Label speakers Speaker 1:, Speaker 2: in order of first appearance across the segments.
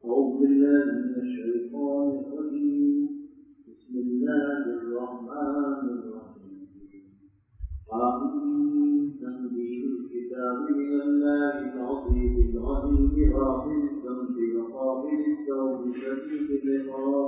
Speaker 1: أعوذ بالله من الشيطان الرجيم بسم الله الرحمن الرحيم آمين تنزيل الكتاب من الله العزيز العليم غافر الذنب وقابل التوب شديد العقاب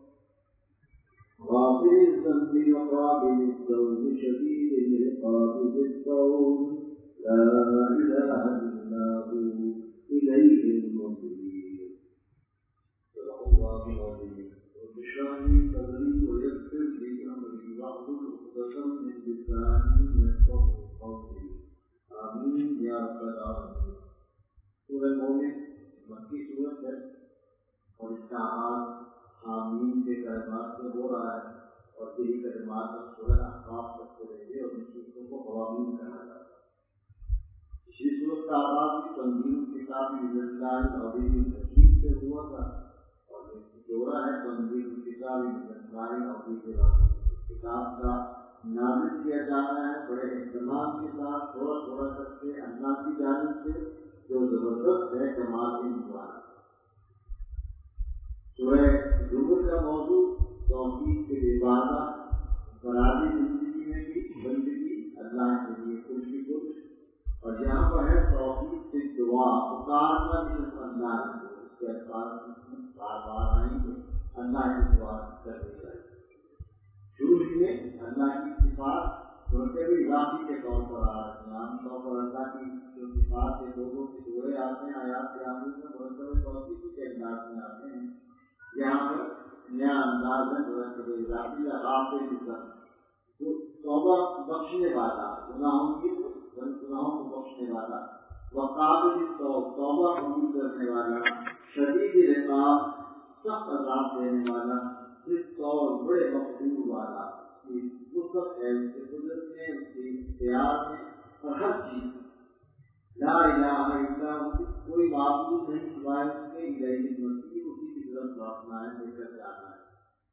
Speaker 1: غافر الذنب وقابل التوب شديد العقاب بالتوب لا إله إلا هو إليه المصير صدق الله العظيم رب اشرح لي صدري ويسر لي أمري واحلل عقدة من لساني يفقهوا قولي آمين يا رب العالمين سورہ مومن مکی سورت ہے اور اس کا آغاز آمین کے کلمات سے ہو رہا ہے اور یہی کلمات اب سورہ احقاف تک چلیں گے اور ان سورتوں کو قوامین کہا جاتا ہے۔ اسی صورت کا آغاز تنزیل کتاب من اللہ العزیز الحکیم سے ہوا تھا اور جوڑا ہے تنزیل کتاب من اللہ العزیز الحکیم۔ کتاب کا نازل کیا جانا ہے بڑے اہتمام کے ساتھ تھوڑا تھوڑا کر کے اللہ کی جانب سے جو زبردست ہے کمال انتظار۔ سورہ زمر کا موضوع توحید کے عبادت فرادی زندگی میں بھی بندگی اللہ کے لیے کچھ بھی کچھ، اور یہاں پر ہے توحید سے دعا پکارنا بھی اللہ ہے، اس کے الفاظ بار بار آئیں گے اللہ کی دعا کرنی چاہیے۔ شروع میں اللہ کی صفات بڑھتے بھی ذاتی کے طور پر آ رہے ہیں، عام طور پر اللہ کی جو صفات کے لوگوں کے جوڑے آتے ہیں آیات کے آخر میں مرتبہ توحید کے انداز میں آتے ہیں۔ یہاں پر نیا انداز ہے مرتبہ ذاتی یا غافر توبہ بخشنے والا، گناہوں کو بخشنے والا، وقابل توبہ قبول کرنے والا، شدید عقاب سخت عذاب دینے والا، اس طور بڑے مقبول والا، وسعت ہے اس کے قدرت میں، اس کے اختیار میں اور ہر چیز۔ لا الہ الا ہو، کوئی معبود نہیں سوائے اس کے، الیہ المصیر، اسی کی طرف لوٹنا ہے، لے کر جانا ہے۔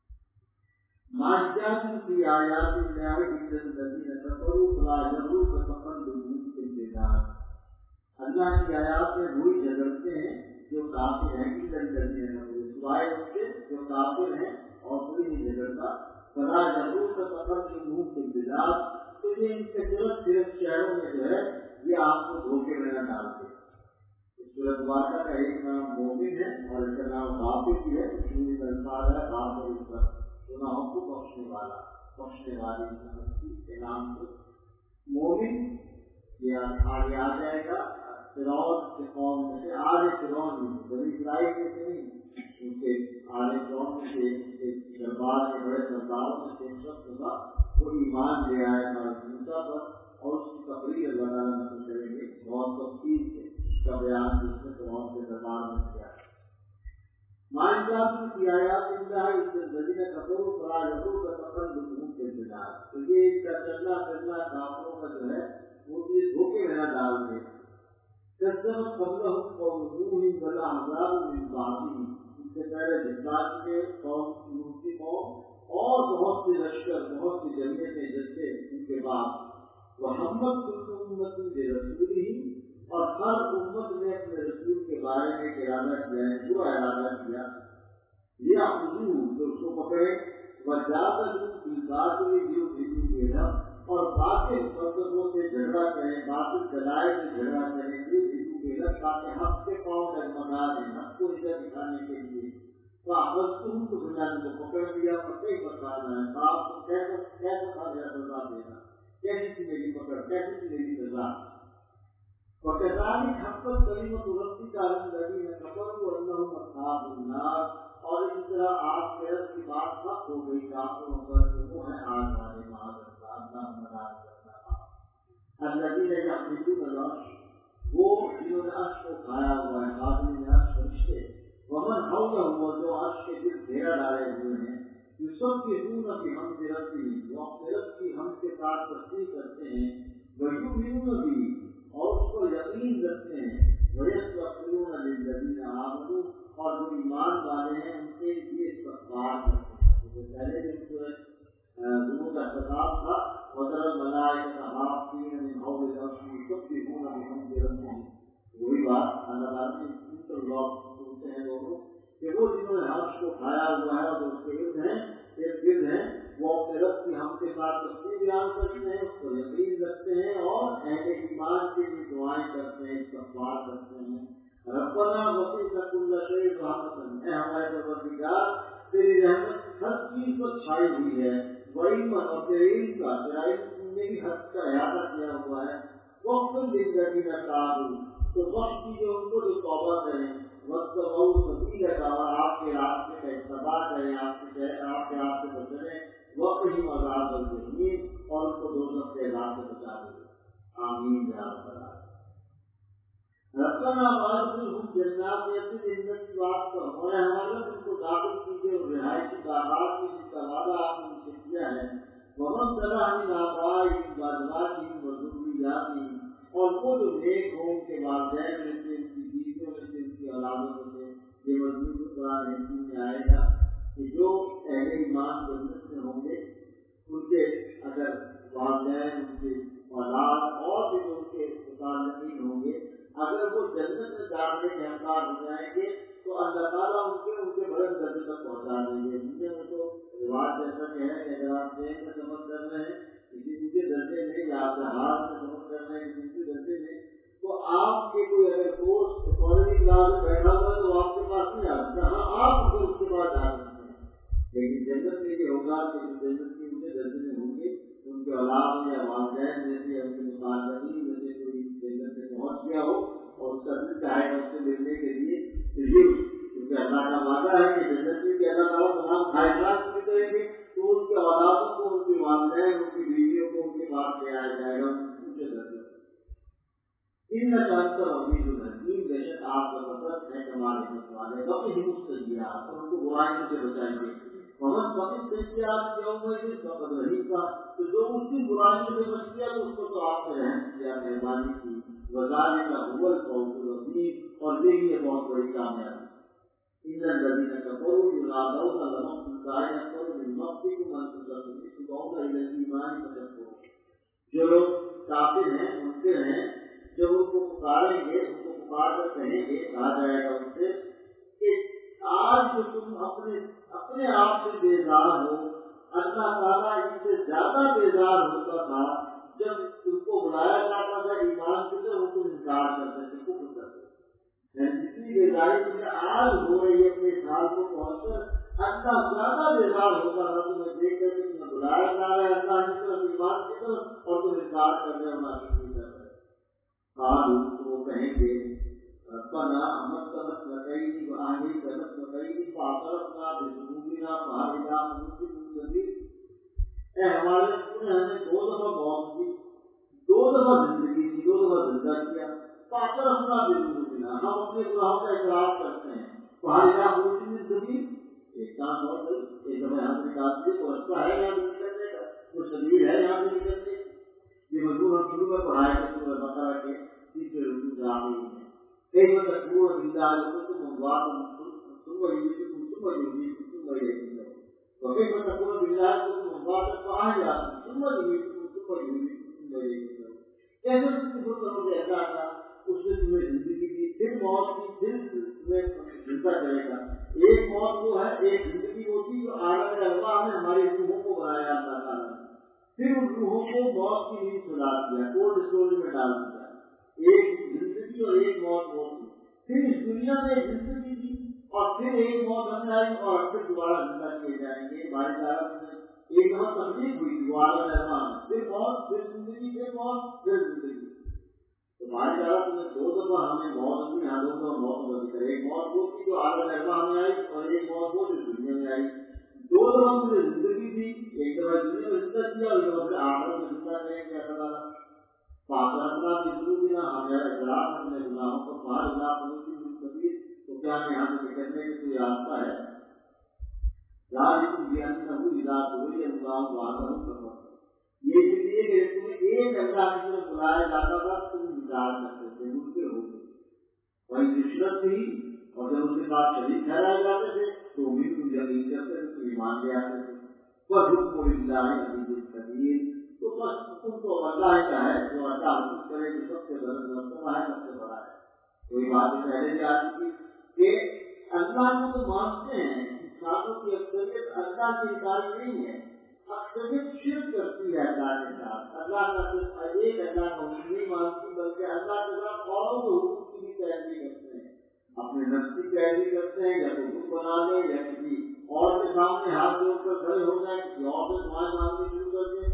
Speaker 1: ماجد فی آیات اللہ الذین کفروا فلا یغرک تقلبهم فی البلاد۔ اللہ کی آیات میں وہی جھگڑتے ہیں جو کافر ہیں، سوائے اس کے جو کافر ہیں اور کوئی نہیں جھگڑتا۔ فلا یغرک تقلبهم فی البلاد، تو یہ ان کے صرف شہروں میں جو ہے یہ آپ کو دھوکے میں نہ ڈالتے۔ اس سورۃ مبارکہ کا ایک نام مومن ہے اور اس کا نام غافر بھی ہے، شروع کا الفاظ ہے غافر پر گناہوں کو بخشنے والا، بخشنے والی کے نام سے مومن یہ آگے آ جائے گا۔ فرعون کے قوم میں سے آل فرعون بنی اسرائیل میں سے نہیں، ان کے آل فرعون میں سے دربار کے بڑے سرداروں میں سے ایک شخص ہوگا، وہ ایمان لے آئے گا موسیٰ پر، اور اس کی تقریر اللہ تعالیٰ نقل کریں گے بہت تفصیل سے، اس کا بیان جس نے فرعون کے دربار میں کیا ہے۔ ماجد فی آیات اللہ الذین کفروا فلا یغرک تقلبهم فی البلاد، تو یہ اس کا چلنا پھرنا کافروں کا جو ہے وہ یہ دھوکے میں نہ ڈال دے۔ کذبت قبلہم قوم نوح والاحزاب من بعدہم، اس سے پہلے جھٹلا چکے قوم نوح کی قوم اور بہت سے لشکر، بہت سی جمعیتیں جیسے ان کے بعد۔ وحمت کل امت برسولہم، اور ہر امت نے اپنے رسول کے بارے میں ارادہ کیا ہے، برا ارادہ کیا، لیاخذوہ، تو اس کو پکڑے، وجادلوا بالباطل لیدحضوا بالحق، اور باطل مذہبوں سے جھگڑا کریں، باطل دلائل سے جھگڑا کریں، لیدحضوا بالحق، تاکہ حق کے پاؤں ڈگمگا دیں، حق کو عزت دکھانے کے لیے۔ فاخذتہم، تو میں نے ان کو پکڑ لیا، فکیف کان عقاب، تو کیسا تھا میرا سزا دینا، کیسی تھی میری پکڑ، کیسی تھی میری سزا۔ وَكَذَلِكَ حَقَّتْ كَلِمَةُ رَبِّكَ عَلَى الَّذِينَ كَفَرُوا أَنَّهُمْ أَصْحَابُ النَّارِ، اور اس طرح آپ کے رب کی بات حق ہو گئی کافروں پر، وہ ہے آگ والے، معاذ اللہ، اللہ مراد کرنا۔ الَّذِينَ يَحْمِلُونَ الْعَرْشَ، وہ جنہوں نے عرش کو کھایا ہوا ہے، حاملین عرش فرشتے، وَمَنْ حَوْلَهُ، اور جو عرش کے دل گھیرا ڈالے ہوئے ہیں، يُسَبِّحُونَ بِحَمْدِ رَبِّهِمْ، وہ اپنے رب کی حمد کے ساتھ تسبیح کرتے ہیں، وَيُؤْمِنُونَ بِهِ، اور اس کو یقین رکھتے ہیں، وَيَسْتَغْفِرُونَ لِلَّذِينَ آمَنُوا، اور جو ایمان والے ہیں ان کے لیے استغفار کرتے ہیں۔ جیسے پہلے دن سورۃ زمر کا خطاب تھا، وَتَرَى الْمَلَائِكَةَ حَافِّينَ مِنْ حَوْلِ الْعَرْشِ يُسَبِّحُونَ بِحَمْدِ رَبِّهِمْ، وہی بات اللہ تعالیٰ نے انٹرلاک ہوتے ہیں دونوں، کو کھایا ہوا ہے اور اس کے ارد ہیں وہ اپنے رب کی ہم کے ساتھ تفصیل بیان کرتے ہیں، اس کو یقین رکھتے ہیں اور اہل ایمان کے لیے دعائیں کرتے ہیں، استغفار کرتے ہیں۔ ربنا وسعت کل شیء رحمۃ، اے ہمارے پروردگار تیری رحمت ہر چیز پر چھائی ہوئی ہے، وعلما اور تیرے علم کا، تیرا علم نے بھی حد کا احاطہ کیا ہوا ہے۔ وقت للذین تابوا، تو وقت کی جو ان کو جو توبہ کریں، واتبعوا سبیلک، اور آپ کے راستے کا اتباع کریں، آپ کے راستے پر چلیں، وقہم عذاب الجحیم، اور ان کو دوزخ کے عذاب سے بچا دیں۔ آمین یا رب العالمین۔ ربنا وادخلهم جنات عدن، جنت کی بات پر ہمارے ان کو داخل کیجیے اور رہائشی باغات میں جس کا وعدہ آپ نے ان سے کیا ہے۔ ومن صلح من آبائهم وازواجهم وذرياتهم، اور وہ جو نیک ہوں ان کے والدین میں سے، ان کی بیویوں میں سے، ان کی اولادوں میں سے۔ یہ مضمون قرآن حکیم میں آئے گا کہ جو اہل ایمان جنت میں ہوں گے، ان کے اگر والدین، ان کے اولاد اور بھی جو ان کے متعلقین ہوں گے، اگر وہ جنت میں داخلے کے حقدار ہو جائیں گے تو اللہ تعالیٰ ان کے بڑے درجے تک پہنچا دیں گے۔ دنیا میں تو رواج جیسا کہ ہے کہ اگر آپ ٹرین میں سفر کر رہے ہیں کسی اونچے درجے میں، یا آپ جہاز میں سفر کر رہے ہیں کسی اونچے درجے میں، تو آپ کے کوئی اگر دوست اکانومی کلاس میں بیٹھا ہوا ہے تو آپ کے پاس نہیں آ سکتا، ہاں آپ اس کے پاس جا سکتے ہیں۔ لیکن جنت میں یہ ہوگا کہ جنت کے اونچے درجے میں ہوں گے، ان کے اولاد یا والدین میں سے، ان کے متعلقین میں سے کوئی جنت میں پہنچ گیا ہو اور اس کا دل چاہے اس سے ملنے کے لیے، تو یہ کیونکہ اللہ کا وعدہ ہے کہ جنت میں اللہ تعالیٰ تمام خواہشات پوری کریں گے، تو ان کے اولادوں کو، ان کے والدین، ان کی بیویوں کو ان کے پاس لے آیا جائے گا اونچے درجے۔ ان کا عزیز الحکیم، بے شک آپ کا مطلب ہے کمال حکمت والے، وقت مستجیات، اور ان کو برائیوں سے بچائیں گے۔ محمد فقط سیاحت کیوں میں فقط رہی کا، تو جو اس کی برائیوں سے بچ گیا تو اس کو تو آپ نے رحم کیا، مہربانی کی۔ وزارے کا حول فوج العظیم، اور یہی ہے بہت بڑی کامیابی۔ ان الذین کفروا ینادون لمقت الداعی اکبر من مقتکم انفسکم تدعون الی الایمان فتکفرون، جو لوگ کافر ہیں، منکر ہیں، جب ان کو پکاریں گے، ان کو پکار کر کہیں گے، کہا جائے گا ان سے کہ آج جو تم اپنے آپ سے بیزار ہو، اللہ تعالیٰ ان سے زیادہ بیزار ہوتا تھا جب تم کو بلایا جاتا تھا ایمان سے، تو تم انکار کرتے تھے، کفر کرتے تھے۔ جتنی بیزاری تمہیں آج ہو رہی ہے اپنے حال کو پہنچ کر، اللہ زیادہ بیزار ہوتا تھا تمہیں دیکھ کر کہ تمہیں بلایا جا رہا ہے اللہ کی طرف، ایمان کی طرف، اور تم انکار کر رہے ہو، ناشکری کر رہے ہو۔ تو وہ کہیں گے ربنا امتنا اثنتین واهلك اثنتین فاعترفنا بذنوبنا فهل الى مزید من مزید، اے ہمارے رب نے ہمیں 2 دفعہ موت دی، 2 دفعہ زندگی دی، 2 دفعہ زندہ کیا، فاعترفنا بذنوبنا، ہم اپنے گناہوں کا اعتراف کرتے ہیں، فهل الى مزید من مزید، ایک کام اور بھائی، ایک دفعہ یہاں سے نکال دیے تو رستہ ہے یہاں سے نکلنے کا، وہ سبیل ہے یہاں سے نکلنے کی۔ یہ مضمون ہم شروع میں پڑھائے تھے سورہ بقرہ کے 30ویں رکوع سے آخری میں۔ کیف تکفرون باللہ وکنتم امواتا ثم یحییکم ثم یمیتکم ثم الیہ ترجعون، وکیف تکفرون باللہ وکنتم امواتا فاحیاکم ثم یمیتکم ثم یحییکم ثم الیہ ترجعون، کیسے تم کفر کرو گے اللہ کا، اس نے تمہیں زندگی دی، پھر موت کی، پھر تمہیں زندہ کرے گا۔ ایک موت وہ ہے، ایک زندگی وہ تھی جو عالم ارواح میں ہماری روحوں کو بنایا اللہ تعالیٰ نے، پھر ان روحوں کو موت کی نیند سلا دیا، کولڈ اسٹوریج میں ڈال دیا۔ ایک زندگی اور ایک موت وہ تھی، پھر اس دنیا میں ایک زندگی تھی اور پھر ایک موت ہمیں آئی اور پھر دوبارہ زندہ کیے جائیں گے۔ ہماری طرف سے ایک دفعہ تکلیف ہوئی تھی وہ عالم ارواح میں، پھر موت، پھر زندگی، پھر موت، پھر زندگی۔ تمہاری طرف میں 2 دفعہ ہمیں موت دی، ہاں 2 دفعہ موت کا ذکر، ایک موت وہ تھی جو عالم ارواح میں آئی اور ایک موت وہ جو دنیا میں آئی۔ 2 دفعہ مجھے زندگی دی، ایک دفعہ دنیا میں زندہ کیا اور ایک دفعہ پھر آخرت میں زندہ کریں گے اللہ تعالیٰ۔ فاعترفنا بذنوبنا، ہمیں اعتراف اپنے گناہوں کو، فہل الی مزید من مزید، تو کیا یہاں سے نکلنے کی کوئی راستہ ہے؟ ذالکم بانہ اذا دعی اللہ وحدہ کفرتم، یہ اس لیے کہ تمہیں ایک اللہ کی طرف بلایا جاتا تھا تم انکار کرتے تھے، منکر ہو گئے۔ وہی رشوت تھی، اور جب اس کے ساتھ شریک ٹھہرائے جاتے تھے تو امید کو یقین کرتے تھے، تو ایمان لے آتے تھے۔ وَحُکْمُ لِلَّهِ الْعَزِیزِ الْحَکِیمِ، تو بس حکم تو اللہ کا ہے، جو اللہ حکم کرے کہ سب سے بلند مرتبہ ہے، سب سے بڑا ہے۔ کوئی بات پہلے بھی آ چکی کہ اللہ کو تو مانتے ہیں، انسانوں کی اکثریت اللہ کی انکاری نہیں ہے، اکثریت شرک کرتی ہے اللہ کے ساتھ، اللہ کا صرف ایک اللہ کو نہیں مانتی بلکہ اللہ کے ساتھ اور حقوق کی بھی پیروی کرتے ہیں، اپنے نفس کی پیروی کرتے ہیں، یا تو حقوق بنا لیں یا کسی اور کے سامنے ہاتھ جوڑ کر کھڑے ہو جائیں، کسی اور سے دعائیں مانگنی شروع کر دیں،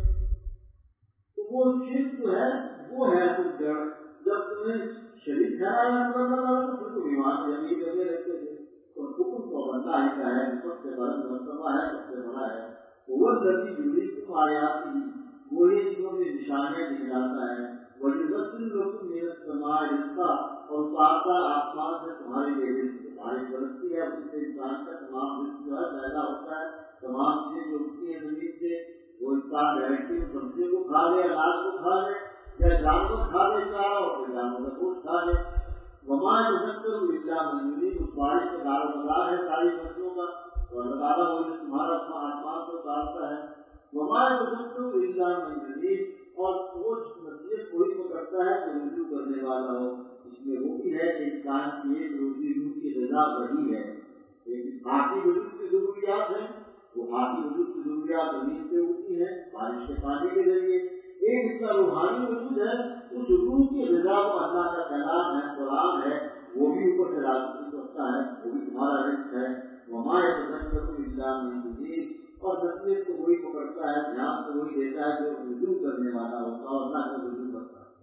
Speaker 1: تو وہ شرک جو ہے وہ ہے کچھ جڑ. جب تمہیں شریک ٹھہرایا تو پھر تم ایمان یعنی لگے رہتے تھے، اور حکم تو اللہ ہی کا ہے، سب سے بڑا مرتبہ ہے، سب سے بڑا ہے، وہ ذاتی جڑی تم آیات کی وہی چیزوں میں نشانیاں دکھلاتا ہے، وہی رسل لوگ محنت سماج رشتہ اور پاتا آسمان سے تمہارے لیے رزق تمہاری برستی ہے، اس سے انسان کا تمام رزق جو ہے پیدا ہوتا ہے، تمام چیزیں جو اٹھتی ہیں زمین سے وہ انسان ڈائریکٹلی سبزی کو کھا لے، اناج کو کھا لے یا جانور کھا لے چاہا اور پھر جانور کا گوشت کھا لے. وما يذكر الا من يريد، اس بارش کا دار و مدار ہے ساری فصلوں کا، اور اللہ تعالیٰ وہ جو تمہارا آسمان کو اتارتا ہے. وما يذكر الا من يريد، اور وہ نصیحت وہی کو کرتا ہے جو رجوع کرنے والا ہو. اس میں وہ بھی ہے کہ انسان کی ایک روزی روح کی غذا وہی ہے، لیکن باقی وجود کی ضروریات ہیں، وہ باقی وجود کی ضروریات زمین سے ہوتی ہیں بارش کے پانی کے ذریعے. ایک اس کا روحانی وجود ہے، اس روح کی غذا کو اللہ کا کلام ہے، قرآن ہے، وہ بھی اوپر سے راضی کرتا ہے، وہ بھی تمہارا رزق ہے. وما يتذكر الا من يريد، اور نصیحت کو وہی پکڑتا ہے، دھیان کو وہی دیتا ہے جو رجوع کرنے والا ہوتا ہے اور اللہ کو رجوع کرتا ہے.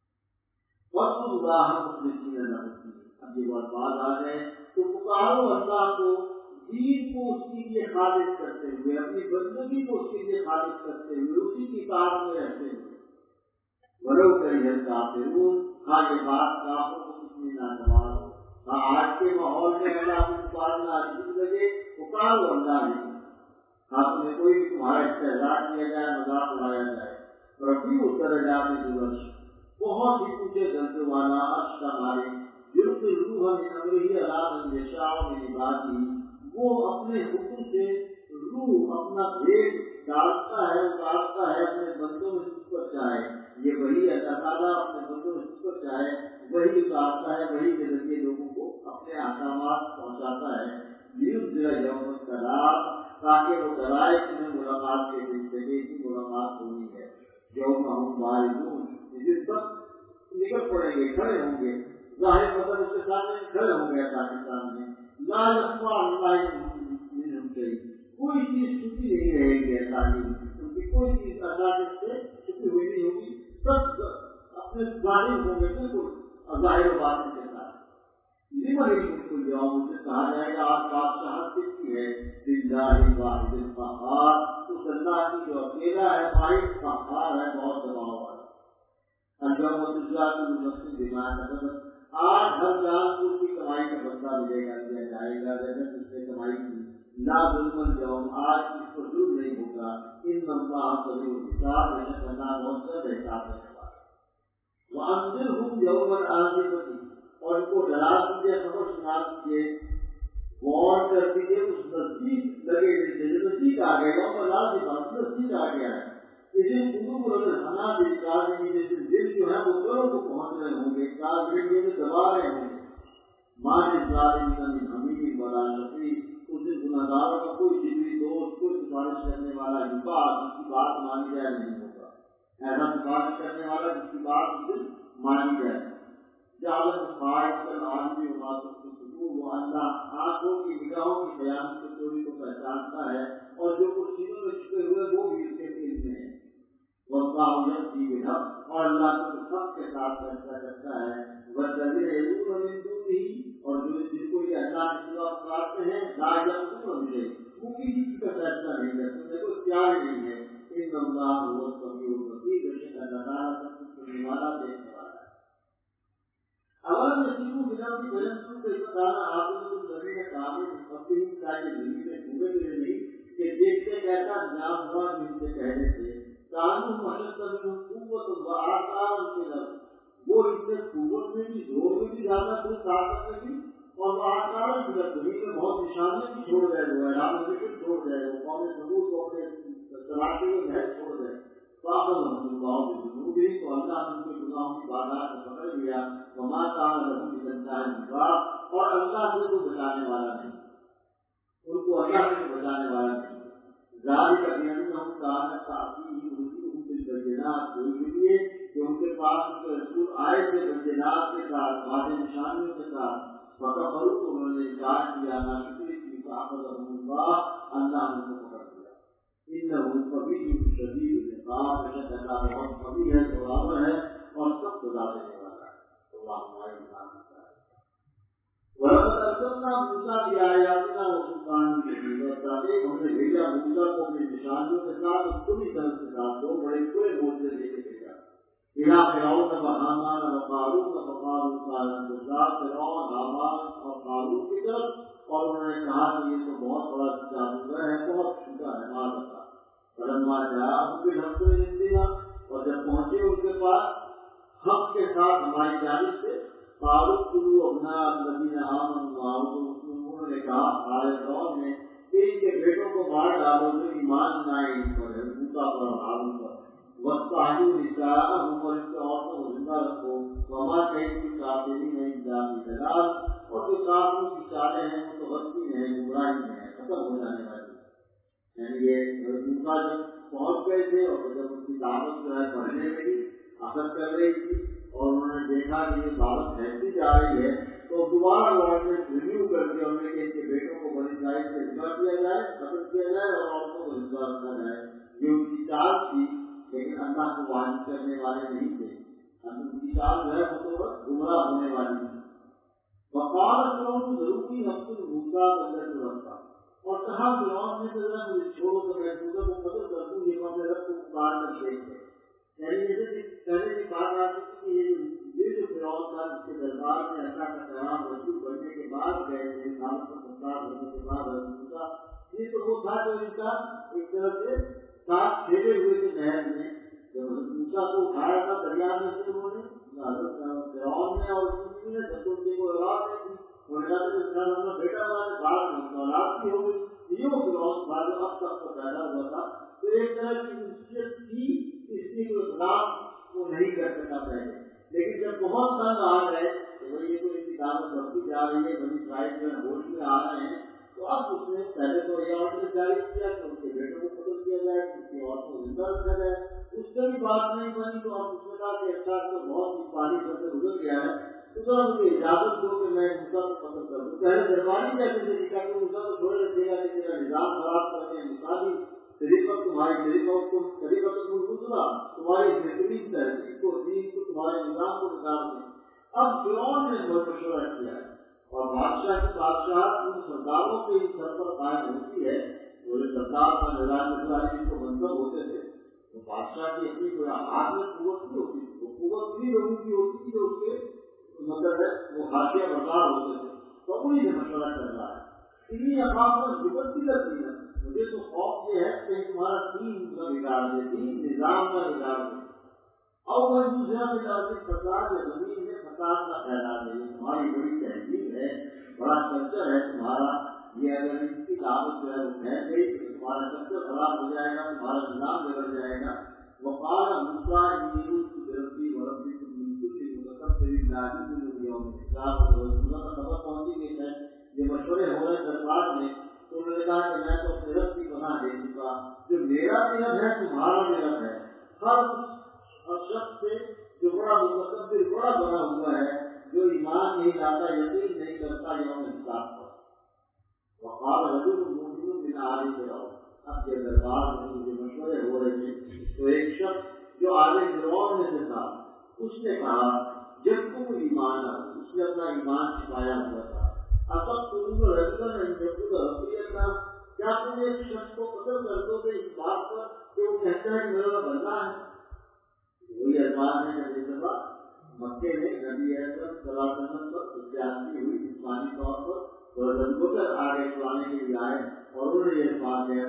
Speaker 1: وقت اللہ مخلصین لہ الدین، اب یہ بات آ گئے تو پکارو اللہ کو دین کو اس کے لیے خالص کرتے ہوئے، اپنی بندگی کو اس کے لیے خالص کرتے ہوئے، اسی کی اطاعت میں رہتے ہوئے. ولو کرہ الکافرون، یہ بات کافروں کو کتنی ناگوار ہو. آج کے ماحول میں اللہ کو پکارنا عجیب لگے، پکارو اللہ نہیں، آپ میں کوئی بھی تمہارا استحضاء کیا جائے، مذاق اڑایا جائے. رفیع الدرجات ذو العرش، بہت ہی اونچے درجے والا عرش کا مالک، یلقی الروح من امرہ علی من یشاء من عبادہ، وہ اپنے حکم سے روح اپنا بھیج ڈالتا ہے، اتارتا ہے اپنے بندوں میں جس پر چاہے. یہ وہی اللہ تعالیٰ اپنے بندوں میں جس پر چاہے وہی اتارتا ہے، وہی کے ذریعے لوگوں کو اپنے احکامات پہنچاتا ہے. لینذر یوم التلاق، تاکہ وہ ڈرائے تمہیں ملاقات کے دن سے کہ ملاقات ہونی ہے. یوم ہم بارزون، جس وقت نکل پڑیں گے، کھڑے ہوں گے، ظاہر مطلب اس کے سامنے کھڑے ہوں گے اللہ کے سامنے. لا یخفی علی اللہ منہم شیء، کوئی چیز چھپی نہیں رہے گی اللہ کی، ان کی کوئی چیز اللہ سے چھپی ہوئی نہیں ہوگی، سب اپنے ظاہر ہوں گے بالکل ظاہر و باطن کے ساتھ. لمن الملک اليوم، سے کہا جائے گا آج بادشاہت کس کی ہے؟ للہ الواحد القہار، اس اللہ کی جو اکیلا ہے، واحد قہار ہے، بہت دباؤ والا. اليوم تجزا كل نفس بما كسبت، آج ہر جان کو اس کی کمائی کا بدلہ ملے گا، دیا جائے گا جیسے اس نے کمائی کی. لا ظلم اليوم، آج اس پر ظلم نہیں ہوگا. ان اللہ سریع الحساب، بے اللہ بہت سے حساب کرنے والا. وانذرهم یوم الآزفۃ، اور ان کو ڈرا دیجیے، خبر سنا دیجیے، غور کر دیجیے اس نزدیک لگے جو نزدیک آ گئے. یوم الآزفۃ نزدیک آ گیا ہے. اس دن قلوب الحنابل کاظمین، جس دن دل جو ہے وہ دلوں کو پہنچ رہے ہوں گے، کاظمین میں دبا رہے ہوں گے. ما للظالمین من حمیم ولا شفیع، اس دن گنہگاروں کا کوئی جبری دوست، کوئی سفارش کرنے والا جبا جس کی بات مانی جائے نہیں ہوگا. ایسا سفارش کرنے والا جس کی بات اس دن مانی جائے. جعل الخائف العالم وما تخفي الصدور، وہ اللہ آنکھوں کی نگاہوں کی بیان کی چوری کو پہچانتا ہے، اور جو کچھ سینوں میں چھپے ہوئے وہ بھی اس کے علم میں ہے. واللہ یقضی بالحق، اور اللہ کو حق کے ساتھ فیصلہ کرتا ہے. والذین یدعون من دونہ، اور جو جن کو یہ اللہ کے سوا پکارتے ہیں، لا یقضون بشیء، وہ کسی چیز کا فیصلہ نہیں کرتے، ان کو اختیار ہی نہیں ہے. ان اللہ هو السمیع البصیر، بے شک اللہ تعالیٰ سب کچھ سننے والا، دیکھنے والا ہے. اول نصیبوں بلام کی بلند سو کے اتنا عاقبت الذین کانوا من قبلہم، چاہیے زمین میں ڈوبے ہوئے نہیں کہ دیکھتے کیسا انجام ہوا جو ان سے پہلے تھے. کانوا اشد منہم قوۃ وآثارا فی الارض، وہ ان سے قوت میں بھی، زور میں بھی زیادہ تھے، طاقت میں بھی، اور آثارا فی الارض، زمین میں بہت نشانیاں بھی چھوڑ گئے، وہ علامتیں چھوڑ گئے، وہ قوم ثمود کو اپنے تلاشی میں محض چھوڑ گئے. فأخذهم الله بذنوبهم، تو اللہ نے ان کے گناہوں کی بازار کو پکڑ لیا. وما كان لهم من الله من واق، اور اللہ سے کوئی بچانے والا نہیں. ان کو اللہ سے بچانے والا نہیں. ذالک بأنہم کانت تأتیہم رسلہم بالبینات، تو اس لیے کہ ان کے پاس ان کے رسول آئے تھے بینات کے ساتھ، واضح نشانیوں کے ساتھ. فکفروا، تو انہوں نے انکار کیا، ناشکری کی، فأخذہم اللہ، اللہ نے ان کو پکڑ لیا. انہ قوی شدید العقاب، بے شک اللہ بہت قوی ہے، زورآور ہے اور سخت سزا دینے والا ہے. اللہ ہمارے انسان ہوتا ہے. وَلَقَدْ أَرْسَلْنَا مُوسَىٰ بِآيَاتِنَا وَسُلْطَانٍ مُّبِينٍ، ہم نے بھیجا موسیٰ کو اپنی نشانیوں کے ساتھ اور کھلی طرح کے ساتھ، دو بڑے کھلے معجزے دے کے بھیجا. إِلَىٰ فِرْعَوْنَ وَهَامَانَ وَقَارُونَ فَقَالُوا سَاحِرٌ كَذَّابٌ، فرعون، حامان اور قارون کی طرف، اور انہوں نے کہا کہ یہ تو بہت بڑا جادوگر ہے، بہت چھوٹا ہے، مال ہوتا. فَلَمَّا جَاءَهُم بِالْحَقِّ مِنْ عِندِنَا، اور جب پہنچے ان کے پاس حق کے ساتھ ہماری جانب سے، قالوا اقتلوا أبناء الذين آمنوا معه، انہوں نے کہا ہمارے فرعون نے کہ ان کے بیٹوں کو مار ڈالو جو ایمان لائے ان پر، موسیٰ پر اور ہارون پر. واستحيوا نساءهم، اور ان کی عورتوں کو زندہ رکھو. وما كيد الكافرين إلا في ضلال، اور جو کافروں کی چالیں ہیں وہ تو غلطی میں ہے، گمراہی میں ہے، ختم ہو جانے والی. یعنی یہ موسیٰ جب پہنچ گئے تھے اور جب ان کی دعوت جو ہے بڑھنے لگی، اثر کر رہی تھی، اور انہوں نے دیکھا کہ یہ دعوت بڑھتی جا رہی ہے، تو دوبارہ گورنمنٹ ریویو کر کے انہوں نے کہ ان کے بیٹوں کو بڑی چائے سے ذبح کیا جائے، قتل کیا جائے، اور عورتوں کو زندہ رکھا جائے. یہ ان کی چال تھی، لیکن اللہ کو واضح کرنے والے نہیں تھے. ان کی چال جو ہے وہ تو گمراہ ہونے والی تھی. وقال فرعون ضروری نقتل موسیٰ فقتلوا ربہ، اور کہا فرعون نے کہ ذرا مجھے چھوڑو تو میں موسیٰ کو قتل کر دوں، یہ اپنے رب کو پکار کر دیکھ لے. یعنی جیسے پہلے کی بات آتی تھی کہ یہ جو فرعون تھا جس کے دربار میں اللہ کا پیغام رسول بننے کے بعد گئے تھے، رسالت پر مختار ہونے کے بعد موسیٰ، یہ تو وہ تھا جو ان کا ایک طرح سے ساتھ پھیلے ہوئے تھے نہر میں. جب موسیٰ کو اٹھایا تھا دریا میں سے انہوں نے، فرعون نے اور اس نے جب ان کو اولاد نہیں تھی، انہوں نے کہا کہ اس کا اپنا بیٹا ہمارے بعد میں اولاد بھی ہو گئی. یہ فرعون تھا جو اب تک کا پیدا ہوا تھا. تو ایک طرح کی انسیت تھی، اس لیے کوئی اقدام وہ نہیں کر سکا پہلے. لیکن جب بہت تنگ آ گئے تو وہ یہ تو ان کی دعوت بڑھتی جا رہی ہے، بڑی سائڈ میں ہوش میں آ رہے ہیں، تو اب اس نے پہلے تو یہ آرڈر جاری کیا کہ ان کے بیٹوں کو قتل کیا جائے، ان کی عورتوں کو زندہ رکھا جائے. اس سے بھی بات نہیں بنی تو اب اس نے کہا کہ اچھا تو بہت ہی پانی سے گزر گیا ہے، تو ذرا مجھے اجازت دو کہ میں موسیٰ کو قتل کر دوں. پہلے درباری کیسے نہیں کہا کہ موسیٰ کو چھوڑ رکھے گا کہ تیرا نظام خراب کر کے مثالی طریقت تمہاری طریقت دوسرا تمہاری بہترین تحریر کو دین کو تمہارے نظام کو نکال دیں. اب فرعون نے مشورہ کیا ہے، اور بادشاہ کی بادشاہت ان سرداروں کے ہی سر پر قائم ہوتی ہے. وہ جو سردار کا نظام جس کو منصب ہوتے تھے، تو بادشاہ کی اپنی کوئی ہاتھ میں قوت نہیں ہوتی تھی، وہ قوت بھی لوگوں کی ہوتی تھی جو اس کے مطلب ہے وہ حاشیہ بردار ہوتے تھے. تو انہیں سے مشورہ کر رہا ہے. انہیں اقام پر ضرورت بھی کرتی ہے. مجھے تو خوف یہ ہے کہ تمہارا دین کا بگاڑ دے، دین نظام کا بگاڑ دے، اور وہ دوسرا بگاڑ فساد یا زمین میں فساد کا پھیلا دے. یہ تمہاری بڑی تہذیب ہے، بڑا کلچر ہے تمہارا. یہ اگر اس کی دعوت جو ہے وہ پھیل گئی تو تمہارا کلچر خراب ہو جائے گا، تمہارا نظام بگڑ جائے گا. وقال موسیٰ انی بربی وربکم من کل متکبر لا یؤمن بیوم الحساب. موسیٰ کا خبر پہنچی کہ یہ مشورے ہو رہے دربار میں، تو انہوں نے کہا کہ میں تو اپنے رب کی پناہ دے چکا، جو میرا بھی رب ہے تمہارا بھی رب ہے. ہر شخص سے جو بڑا متکبر بڑا بنا ہوا ہے، جو ایمان نہیں لاتا، یقین نہیں کرتا یوم حساب پر. وقال رجل مؤمن من آل فرعون. اب جب دربار میں مجھے مشورے ہو رہے تھے تو ایک شخص جو آل فرعون میں سے تھا، اس نے کہا جب تم ایمان آؤ، اس نے اپنا ایمان چھپایا ہوا تھا. کیا تم ایک شخص کو قتل کر دو گے اس بات پر کہ وہ کہتا ہے کہ میرا بندہ ہے؟ وہی ارمان ہے نبی صبح مکے میں نبی اکرم صلی اللہ علیہ وسلم پر اختیاری ہوئی جسمانی طور پر تو کر آگے چلانے کے لیے آئے، اور انہوں نے یہ بات ہے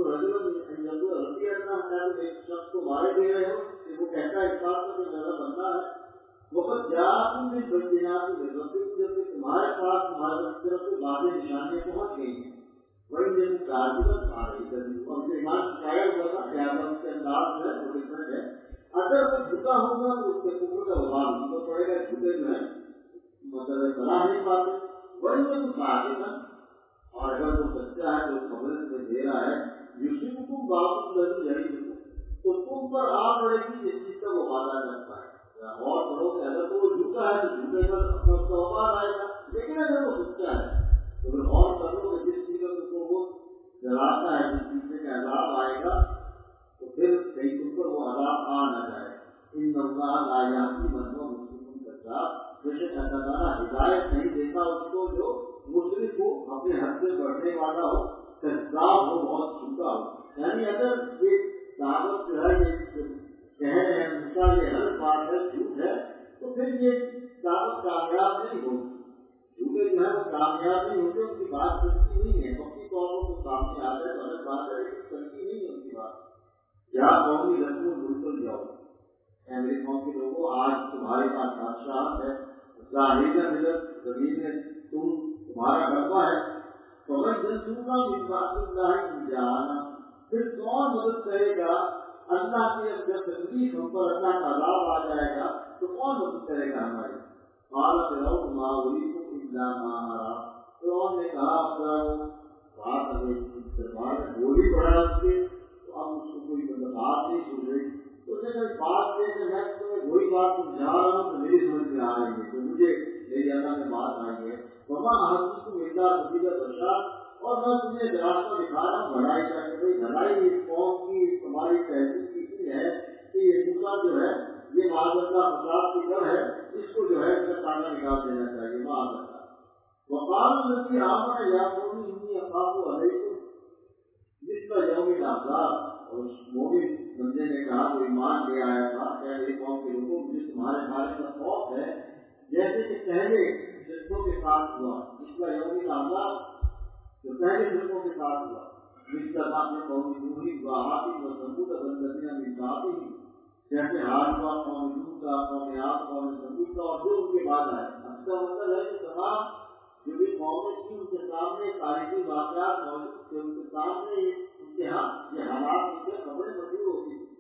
Speaker 1: ایک شخص کو مارے دے رہے ہو کہ وہ کہتا ہے اس بات پر کہ میرا بندہ ہے. وقت جاءتم بالبينات من ربكم، جب تمہارے پاس تمہاری طرف سے واضح نشانیاں پہنچ گئی ہیں. وہی جب کاذبت آ رہی تھی اور جو ایمان چھپایا ہوا تھا، لہٰذا اس کے انداز جو ہے وہ ڈفرنٹ ہے. اگر وہ جھکا ہوگا تو اس کے کفر کا وبال ان کو پڑے گا. جھکے جو ہے مطلب صلاح نہیں پاتے. وہی جب کاذبت، اور اگر وہ سچا اللہ ہے جو خبریں میں دے رہا ہے یوسف باب الذی تو تم پر آ پڑے گی جس چیز کا وہ وعدہ کرتا ہے اور پڑھو کہ اگر تو وہ جھوٹا ہے تو جھوٹے پر اپنا توبہ آئے گا، لیکن اگر وہ سچا ہے تو پھر اور کر لو کہ جس چیز کا تم کو وہ ڈراتا ہے جس چیز سے عذاب آئے گا تو پھر کہیں تم پر وہ عذاب آ نہ جائے۔ ان اللہ لا یہدی من هو مسرف کذاب، بے شک اللہ تعالیٰ ہدایت نہیں دیتا اس کو جو مشرک ہو، اپنے حد سے بڑھنے والا ہو، کذاب ہو، بہت جھوٹا ہو۔ یعنی اگر یہ دعوت جو ہے یہ کہہ رہے ہیں موسیٰ یہ ہر بات ہے جھوٹ ہے تو پھر یہ دعوت کامیاب نہیں ہوگی، جھوٹے جو ہے وہ کامیاب نہیں ہوتے، ان کی بات سچی نہیں ہے، وقتی طور پر وہ سامنے آ جائے تو الگ بات ہے لیکن سچی نہیں ہے ان کی بات۔ یا قومی رسم ملکل جاؤ، میرے قوم کے لوگوں آج تمہارے پاس بادشاہ ہے، ظاہر ملت زمین میں تمہارا غلبہ ہے، تو اگر جنسونا من بعد اللہ جانا پھر کون مدد کرے گا اللہ کی جب تکلیف ہم پر اللہ کا عذاب آ جائے گا تو کون مدد کرے گا ہماری؟ قال فرعون ما أريكم إلا ما أرى، فرعون نے کہا اپنا بات اگر دربار میں بول ہی پڑا اس کے تو اب اس کو کوئی مطلب بات نہیں سن رہی، تو نے کہا بات دے کہ میں تمہیں وہی بات سمجھا رہا ہوں تو میری سمجھ میں آ رہی ہے، تو مجھے میری اللہ میں بات آئی ہے، وما أهديكم إلا سبيل الرشاد، اور میں تمہیں راستہ دکھا رہا ہوں بھلائی کا کہ بھائی بھلائی اس قوم کی اس تمہاری تہذیب کی اتنی ہے کہ یہ موسیٰ جو ہے یہ معاذ اللہ فساد کی ڈر ہے، اس کو جو ہے اس کا تانا نکال دینا چاہیے معاذ اللہ۔ وقال الذی آمن یا قوم انی اخاف علیکم مثل یوم الاحزاب، اور اس مومن بندے نے کہا وہ ایمان لے آیا تھا کہ میری قوم کے لوگوں مجھے تمہارے بارے میں خوف ہے جیسے کہ پہلے جنسوں کے ساتھ ہوا، مثل یوم الاحزاب جو پہلے فرقوں کے ساتھ ہوا، جس طرح اپنے قومی نوحی و عاد و ثمود والذین من بعدہم، جیسے حال ہوا قوم نوح کا، قوم عاد، قوم ثمود کا اور جو ان کے بعد آئے۔ اس کا مطلب ہے کہ تمام جو بھی قومیں تھیں ان کے سامنے تاریخی واقعات موجود تھے، ان کے سامنے ان کے ہاں یہ حالات ان سے خبریں مشہور ہوتی تھیں۔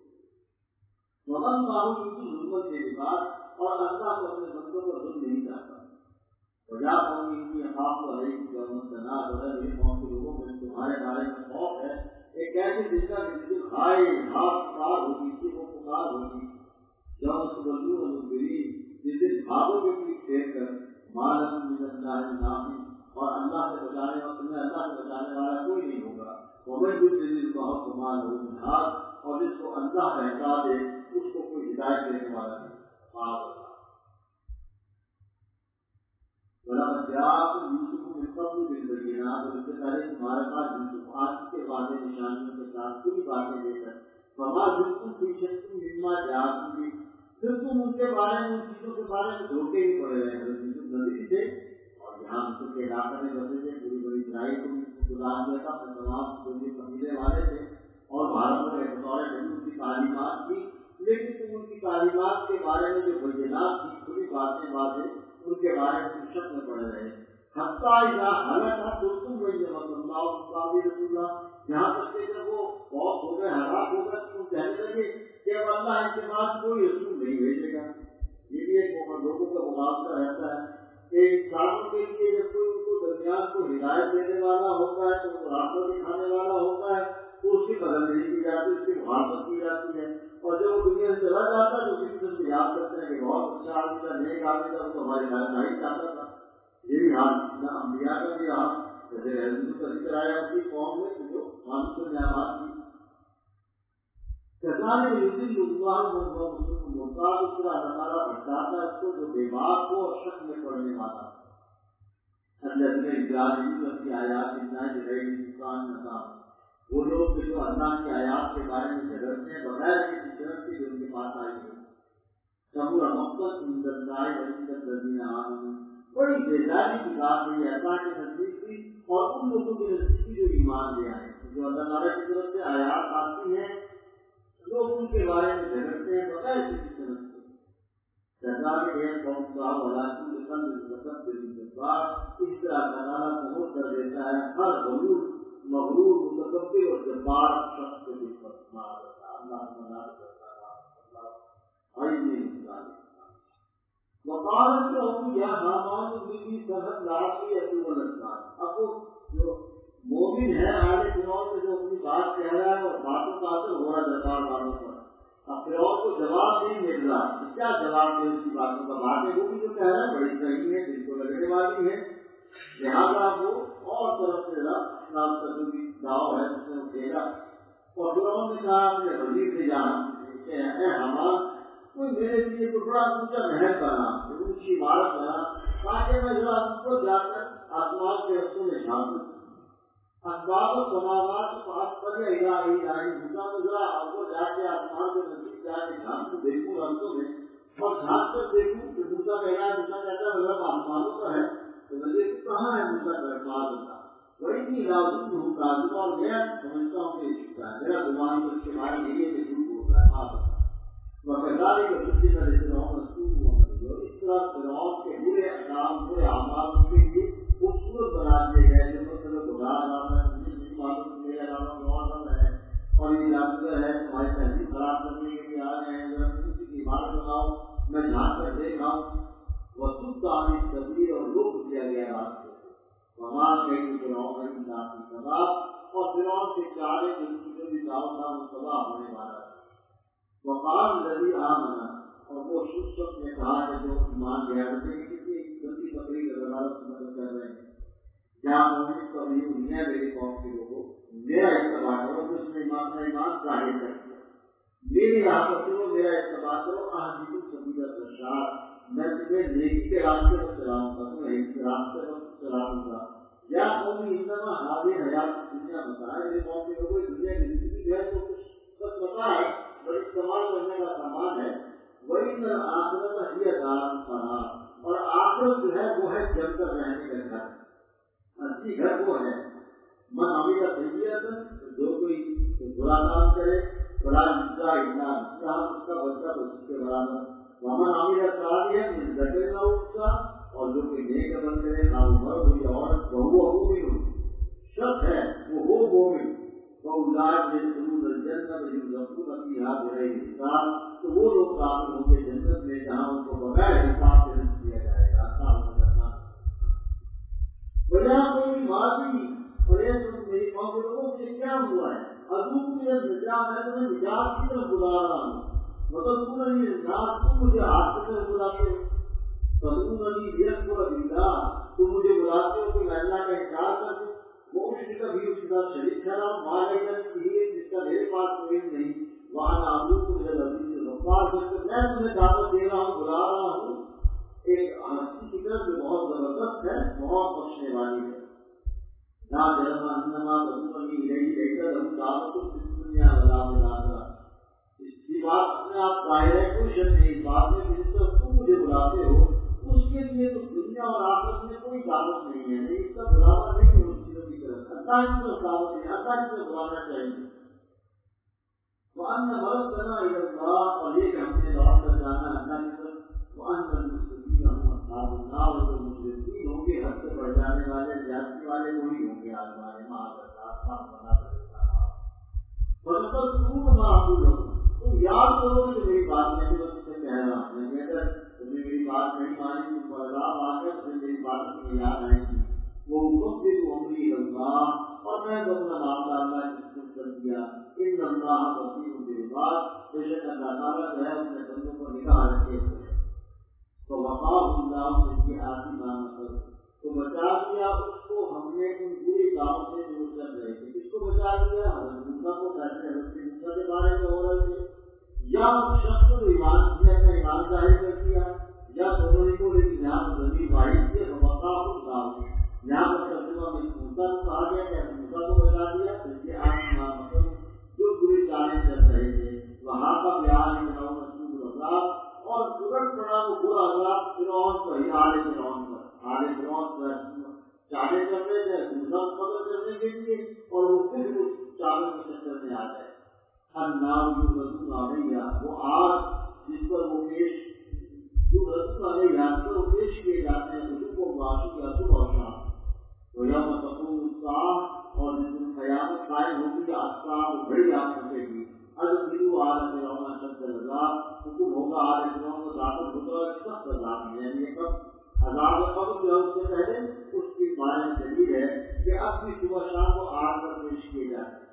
Speaker 1: ومن معه کی ظلمت کے بعد اور اللہ کو اپنے بندوں پر ظلم نہیں چاہتا۔ وجا قومی کی اخاف علیکم یوم التناد، اور میرے قوم کے لوگوں میں تمہارے بارے میں خوف ہے ایک ایسے دن کا جس دن ہائے ہاتھ پکار ہوگی، کہ وہ پکار ہوگی، یوم تبلون المدبرین، جس دن بھاگو گے پیٹ پھیر کر، ما لکم من اللہ ناصر، اور اللہ سے بچانے اور تمہیں اللہ سے بچانے والا کوئی نہیں ہوگا۔ ومن یضلل اللہ فما له من هاد، اور جس کو اللہ بہکا دے اس کو کوئی ہدایت دینے والا نہیں۔ وَلَقَدْ جَاءَكُمْ يُوسُفُ مِن قَبْلُ بِالْبَيِّنَاتِ، اور اس سے پہلے تمہارے پاس یوسف آج کے واضح نشانیوں کے ساتھ پوری باتیں لے کر، فَمَا زِلْتُمْ فِي شَكٍّ مِّمَّا جَاءَكُم بِهِ، پھر تم ان کے بارے میں ان چیزوں کے بارے میں دھوکے ہی پڑے رہے ہیں۔ یوسف نبی تھے اور یہاں مصر کے علاقے میں بسے تھے، پوری بڑی اسرائیل کو گزار دیا تھا، اپنے تمام جو بھی قبیلے والے تھے اور بھارت میں بطور نبی ان کی تعلیمات تھی، لیکن تم ان کی تعلیمات کے بارے میں جو بینات تھی، پوری باتیں واضح ان کے بارے میں شک میں پڑے رہے۔ حتیٰ اذا ہلاک تم بینہم اللہ مقابل رسول اللہ، یہاں تک کہ جب وہ فوت ہو گئے، ہلاک ہو گئے، تم کہنے لگے کہ اب اللہ ان کے پاس کوئی رسول نہیں بھیجے گا۔ یہ بھی ایک لوگوں کا مقابلہ رہتا ہے کہ انسانوں کے لیے جب کوئی ان کو درمیان کو ہدایت دینے والا ہوتا ہے، تو وہ راستہ دکھانے والا ہوتا ہے، تو اس کی قدر نہیں کی جاتی، اس کی محبت کی جاتی ہے، اور جب وہ دنیا سے چلا جاتا ہے تو کسی قسم سے یاد کرتے ہیں کہ بہت اچھا آدمی تھا، نیک آدمی تھا، وہ تو ہماری رہنمائی چاہتا تھا۔ یہی حال انبیاء کا بھی حال، جیسے حضرت کا ذکر آیا اس کی قوم میں جو مانوس نعمات تھی، کسان یضل اللہ من هو مسرف مرتاب، اس طرح اللہ تعالیٰ بھٹکاتا ہے اس کو جو بے باک ہو اور شک میں پڑنے والا۔ الذین یجادلون فی آیات اللہ بغیر سلطان نظام، وہ لوگ جو اللہ کی آیات کے بارے میں جھگڑتے ہیں بغیر کسی شرط کے جو ان کے پاس آئی ہے۔ کبر مقتا عند اللہ وعند الذین آمنوا، بڑی بیزاری کی بات ہے یہ اللہ کے نزدیک بھی اور ان لوگوں کے نزدیک بھی جو ایمان لے آئے، جو اللہ تعالیٰ کی طرف سے آیات آتی ہیں لوگ ان کے بارے میں جھگڑتے ہیں بغیر کسی سبب کے۔ سرکار کے قوم کا ولاکن لکھن مطلب بالجبار، اس طرح اللہ تعالیٰ سمجھ کر دیتا ہے ہر غرور مغرور متکبر اور جبار شخص کے دل پر مار دیتا ہے۔ اللہ تعالیٰ کرتا ہے آئیے وقالت لهم یا حامان ابن لي سرحا لعلی ابلغ الاسباب۔ اب وہ جو مومن मोमिन है आले फिरौन में जो अपनी बात कह रहा है और बातों का असर हो रहा दरबार वालों पर। अब फिरौन को जवाब नहीं मिल रहा, क्या जवाब दे उसकी बातों का? बातें वो भी जो कह रहा है बड़ी सही है, दिल को लगने वाली है, लिहाजा वो और तरफ से नाम की दाव है उसने उठेगा। और फिरौन ने कहा अपने वजीर से जहाँ हमारा कोई मेरे लिए तो बड़ा ऊंचा महल बना, ऊंची इमारत बना, ताकि मैं जरा ऊपर जाकर आसमान के रस्तों में झांकूं। असबाब समावात पास पर इलाही दूसरा में जरा ऊपर जाके आसमान के नजदीक जाके झांकूं, देखूं रस्तों में और झांक कर देखूं कि मूसा कहना है, मूसा कहता है मतलब आसमानों पर है तो मैं देखूं कहाँ है मूसा का आसमान होता। वही नहीं लाजुक हूँ काजुक, और मैं समझता हूँ कि झूठा है, मेरा गुमान उसके बारे में ये झूठ बोल रहा है। वक़ज़ालिक फ़ुस्सिलत फ़िरऔन और इस तरह फिरौन के बुरे काम बुरे अमाल के लिए खूबसूरत बना दिए गए। जो मतलब बुरा नाम है, मुझे मालूम मेरा नाम फिरौन है और ये जानवर है, तुम्हारी तहजीब खराब करने के लिए आ गए हैं, जरा किसी की इबादत बनाओ, मैं झांक कर देखाऊं। वसूल तानी तबलीग और रोक दिया गया रास्ते से हमार कहीं फिरौन की जाति तबाह और फिरौन के चारे जो भी गाँव था वो तबाह होने वाला है। वक़ाल लज़ी आमना, और वो शुभ ने कहा कि जो ईमान ले आए थे, किसी गंदी बकरी का दरबार मदद कर रहे हैं, जहाँ मोमिन कभी उन्हें मेरे कौम के लोगों मेरा इत्तबा करो, तो उसने ईमान जाहिर कर दिया, मेरी राह पर चलो, मेरा इत्तबा करो, आजीकुम सबीला रशाद, मैं तुम्हें नेकी के रास्ते पर चलाऊंगा, तुम्हें इसके रास्ते पर चलाऊंगा। या कौमी इन्नमा हाजिर हयात दुनिया बताए, मेरे कौम के लोगों दुनिया की जिंदगी है तो कुछ सब बताए, बड़ी इस्तेमाल करने का सामान है। वही न आखिरत ही दान पड़ा, और आखिरत जो है वो है जमकर रहने का घर, असली घर वो है। मन हमें जो कोई बुरा काम करे बड़ा दूसरा इतना उसका बच्चा उसके बराबर, वमन अमीर सालियत मिल उसका, और जो कोई नेक अमल करे ना उम्र हो या और बहु अमूमी हो शक है वो हो मोमिन वो उलाद में तो वो लोग दाखिल होंगे जन्नत में जहाँ उनको बगैर हिसाब से रिज़्क़ दिया जाएगा। वजह कोई माजी और ये तुम मेरी कौम के लोगों से क्या हुआ है, अदूब मेरा निजात है, तुम्हें निजात की तरफ बुला रहा हूँ, मतलब तुम ये निजात तुम मुझे हाथ की तरफ बुलाते हो, तुम मुझे बुलाते हो कि मैं अल्लाह का इनकार कर दूं, वो उसकी कभी उसके साथ शरीक ठहरा जिसका मेरे पास कोई नहीं, वहाँ नामू को मुझे लजीज मैं तुम्हें दावत दे रहा हूँ, बुला रहा हूँ एक हस्ती की तरफ जो बहुत जबरदस्त है, बहुत बख्शने वाली है। ना जरमा अन्नमा बदूनी रही रहकर हम दावत को दुनिया वाला इसी बात में आप जाहिर है कोई शक नहीं, इस बात में जिस तरह तुम मुझे बुलाते हो उसके लिए तो दुनिया और आखिरत में कोई दावत नहीं है, नहीं इसका बुलावा नहीं है उस चीजों की तरफ, अल्लाह की तरफ दावत है, अल्लाह की तरफ बुलाना चाहिए। वो अन्य मरद करना इल्लाह, और ये कि हमने लौट कर जाना अल्लाह की तरफ, वो अन्य मुस्लिमीन हम अस्हाबुन्नार, और जो मुस्लिमीन होंगे हद से बढ़ जाने वाले जाति वाले वही होंगे आज हमारे महाराज बना करेगा। फलसफा पूर्ण माहूल हो, तुम याद करो कि मेरी बात नहीं तुमसे कह रहा हूँ, मैं अगर तुमने मेरी बात नहीं मानी तुम पर अज़ाब आ गया, तुमने मेरी बात नहीं याद आएगी। वो मुफ्ती उम्री अल्लाह, और मैं अपना मामला अल्लाह की कर दिया, इन अल्लाह बसीर बिल इबाद, बेशक अल्लाह ताला जो है अपने बंदों पर निगाह रखे हुए है। तो वक़ाहुल्लाह जिनकी आती मानकर तो बचा दिया उसको हमने उन बुरे कामों से जो कर रहे थे। किसको बचा दिया? मूसा को, कहते हैं मूसा के बारे में हो रहे थे, या उस शख्स को ईमान किया अपना ईमान जाहिर कर दिया, या दोनों को, लेकिन यहाँ पर जमीन वाहिद किया तो वक़ाहुल्लाह, यहाँ पर तर्जुमा में मूसा को कहा गया कि मूसा को बचा दिया, इसके आती मानकर जो बुरी चालें कर रहे थे, वहाँ का बयान और तुरंत पड़ा वो बुरा अज़ाब फिरौन पर ही, आले फिरौन पर चाले कर रहे थे दूसरा मदद करने के लिए, और वो फिर उस चाले के चक्कर में आ गए। वो आग जिस पर वो पेश जो वो पेश किए जाते हैं उसको वाशी का सुबह और शाम, तो यह और जिस दिन क़यामत कायम होगी आसमान बड़ी आग सकेगी, हुक्म होगा आले फिरौन को दाखिल होगा सख्त अज़ाब में, यानी कब अज़ाब कब जो उससे पहले उसकी बारे में दलील है کہ اب بھی صبح شام کو آگ پر پیش کیے جاتے ہیں.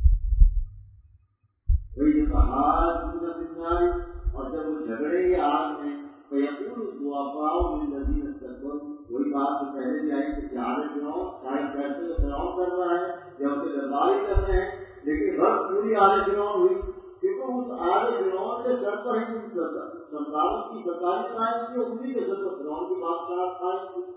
Speaker 1: وہی کہا اور جب وہ جھگڑے گے آگ میں فیقول الضعفاء للذین استكبروا، وہی بات تو پہلے بھی آئی کہ پیارے فرعون شاید فیصلے کو فرعون کر رہا ہے یا ان کے درباری کر رہے ہیں، لیکن غرض پوری آل فرعون ہوئی کیونکہ اس آل فرعون کے سر پر ہی سرداروں کی سرکاری قائم کی اور انہیں کے سر پر فرعون کی بادشاہت قائم کی.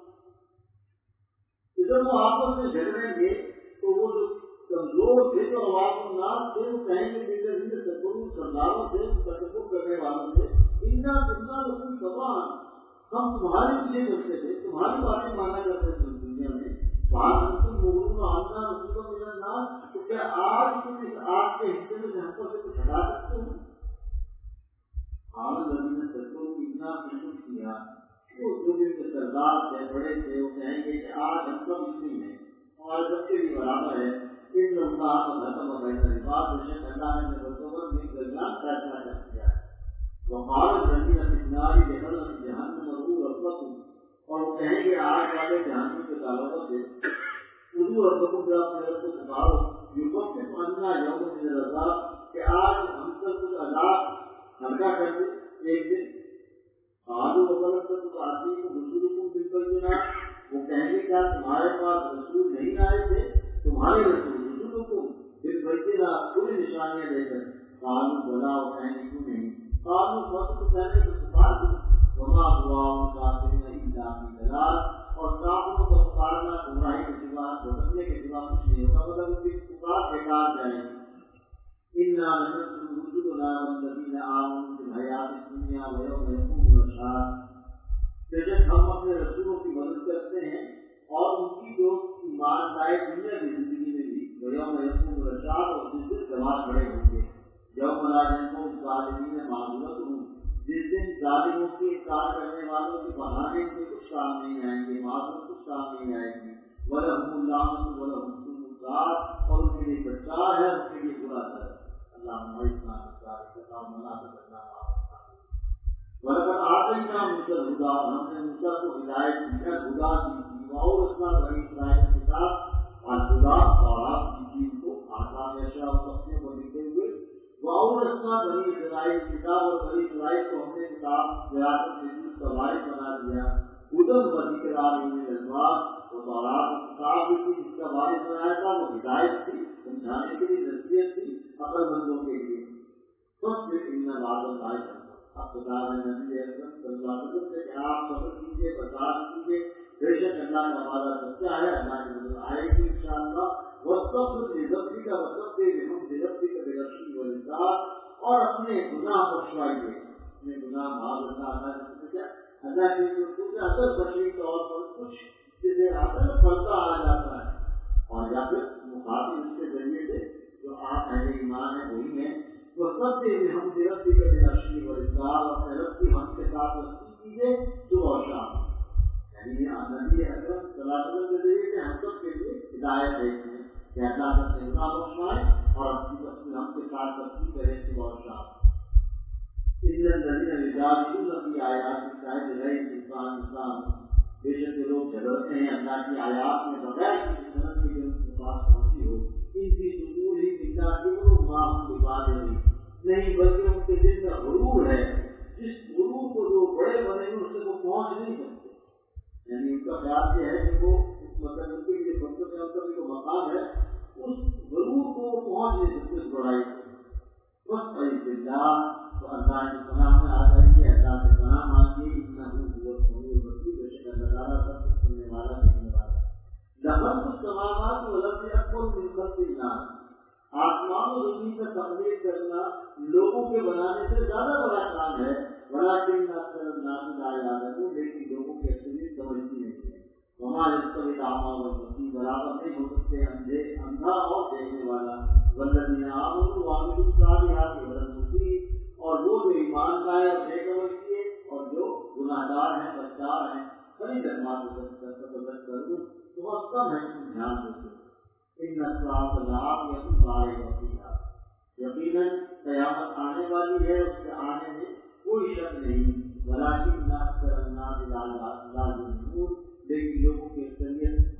Speaker 1: ادھر وہ آپس میں جھگڑیں گے تو وہ جو کمزور تھے جو عوام الناس تھے وہ کہیں گے کہ سرداروں سے تکبر کرنے والوں سے کوئی سوال ہم تمہارے پیچھے چلتے تھے، تمہاری باتیں مانا کرتے تھے دنیا میں، تو کیا آج تم اس آگ کے حصے میں جہاں پر سے کچھ ہٹا سکتے ہو؟ عالم نبی نے سرکوں کو اتنا محسوس کیا وہ جو بھی سردار تھے بڑے تھے وہ کہیں گے کہ آج ہم سب اتنی ہیں اور سب کے لیے برابر ہے. ان لمحہ ختم ہو گئی بات بشک اللہ نے برتبر بھی درمیان فیصلہ کر دیا ہے. وقال الذين في النار لخزنة جهنم ادعوا ربكم، اور وہ کہیں گے آگ والے جہنم کے تعلقوں سے ادعوا ربكم جو اپنے رب کو پکارو یخفف عنا یوم من العذاب، کہ آج ہم سب کچھ عذاب ہلکا کر دے ایک دن. قالوا وبل تأتيكم رسلكم بالبينات، وہ کہیں گے کیا تمہارے پاس رسول نہیں آئے تھے؟ تمہارے رسول رسولکم بالبينات پوری نشانیاں دے کر. قالوا بلا، وہ کہیں گے کیوں نہیں. قالوا فقط کہنے کو پکار وما ہوا کافرین الا فی ضلال، اور کافروں کو پکارنا گمراہی کے سوا بھٹکنے کے سوا کچھ نہیں ہوگا، مطلب ان کی پکار بیکار جائے گی. انا لننصر رسلنا والذین آمنوا فی الحیاۃ الدنیا ویوم یقوم الاشہاد، بے شک ہم اپنے رسولوں کی مدد کرتے ہیں اور ان کی جو ایمان لائے دنیا کی زندگی میں بھی ویوم یقوم الاشہاد، اور جس دن گواہ کھڑے ہوں گے. یوم لا ينفع الظالمین معذرتهم، جس دن ظالموں کے انکار کرنے والوں کے بہانے سے کچھ کام نہیں آئیں گے، معذرت کچھ کام نہیں آئے گی. وَلَهُمُ اللَّعْنَةُ وَلَهُمْ سُوءُ الدَّارِ، اور ان کے لیے بچار ہے، ان کے لیے برا ہے. اللهم اجعلنا من ذلك ولا تجعلنا معهم. وَلَقَدْ آتَيْنَا مُوسَى الْهُدَىٰ، ہم نے موسیٰ کو ہدایت دی ہے، خدا کی وَأَوْرَثْنَا بَنِي إِسرائیل الکتاب، اور خدا تورات کی چیز کو آسان اشیاء اور تختیوں پر لکھے ہوئے. وَأَوْرَثْنَا بَنِي إِسرائیل کتاب، اور بنی اسرائیل کو ہم نے کتاب وراثت میں جس کا وارث بنا دیا. ہدی وذکر للالباب، وہ تورات کتاب بھی تھی جس کا وارث بنایا تھا، وہ ہدایت تھی، سمجھانے کے لیے، نصیحت تھی عقل مندوں کے لیے. فاصبر ان وعد اللہ حق. اب خدا نے نبی اکرم صلی اللہ علیہ وسلم سے کہ آپ صبر کیجیے، برداشت کیجیے، بے شک اللہ کا وعدہ سچا ہے، اللہ کی مدد آئے گی انشاءاللہ. وَاسْتَغْفِرْ لِذَنبِكَ وَسَبِّحْ بِحَمْدِ رَبِّكَ بِالْعَشِيِّ وَالْإِبْكَارِ، اور اپنے گناہ بخشوائیے، اپنے گناہ معاذ اللہ کی کیونکہ اصل بشری طور پر کچھ جسے اصل پڑتا آ جاتا ہے، اور یا پھر مخاطب اس کے ذریعے سے جو آپ اہل ایمان ہیں وہی ہیں. وَسَبِّحْ بِحَمْدِ رَبِّكَ بِالْعَشِيِّ وَالْإِبْكَارِ، اور اپنے رب کی حمد کے ساتھ تسبیح کیجیے صبح و شام. یعنی نبی اکرم صلی اللہ علیہ وسلم کے ذریعے سے ہم سب کے لیے ہدایت دیتے ہیں کہ اللہ سب سے گناہ بخشوائے اور اپنی ہم کے ساتھ تسبیح کریں صبح و شام. ان الذین یجادلون فی آیات اللہ بغیر سلطان، بے شک جو لوگ جھگڑتے ہیں اللہ کی آیات میں بغیر کسی سند کے جو ان کے پاس پہنچی ہو، ان کی صدور ہی بلا کبر ما هم ببالغین، نہیں بلکہ ان کے دل میں غرور ہے، جس غرور کو جو بڑے بنے ہیں اس سے وہ پہنچ نہیں سکتے. یعنی ان کا خیال یہ ہے کہ وہ مطلب ان کے لیے فرصت ہے، ان کا بھی جو مقام ہے اس غرور کو وہ پہنچ نہیں سکتے اس بڑائی کو. وَاسْتَعِذْ بِاللَّهِ، تو اللہ کی پناہ میں آ جائیے، اللہ سے پناہ مانگیے. انه هو السمیع البصیر، بے شک اللہ تعالیٰ سب کچھ سننے والا دیکھنے والا. لخلق السماوات والارض اکبر من خلق الناس، آسمان و زمین کا تخلیق کرنا لوگوں کے بنانے سے زیادہ بڑا کام ہے. ولکن اکثر الناس لا یعلمون، لیکن لوگوں کی اکثریت سمجھتی نہیں ہے. وما یستوی الاعمی والبصیر، برابر نہیں ہو سکتے اندھا اور دیکھنے والا. والذین آمنوا وعملوا الصالحات والمسیء، اور وہ جو ایمان لائے اور نیک عمل کیے اور جو گناہگار ہیں، بدکار ہیں. بڑی درمات کروں تو بہت کم ہے کہ دھیان دیتے. ان الصراط لآتیۃ لا ریب فیہا، یقیناً قیامت آنے والی ہے، اس کے آنے میں کوئی شک نہیں. ولکن اکثر الناس لا یعلمون، لیکن لوگوں کی اکثریت